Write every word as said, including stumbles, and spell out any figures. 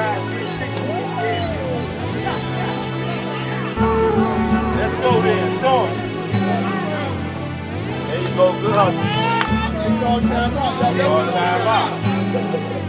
Let's go then, show him. There you go, good hustle. You all time out. All time out.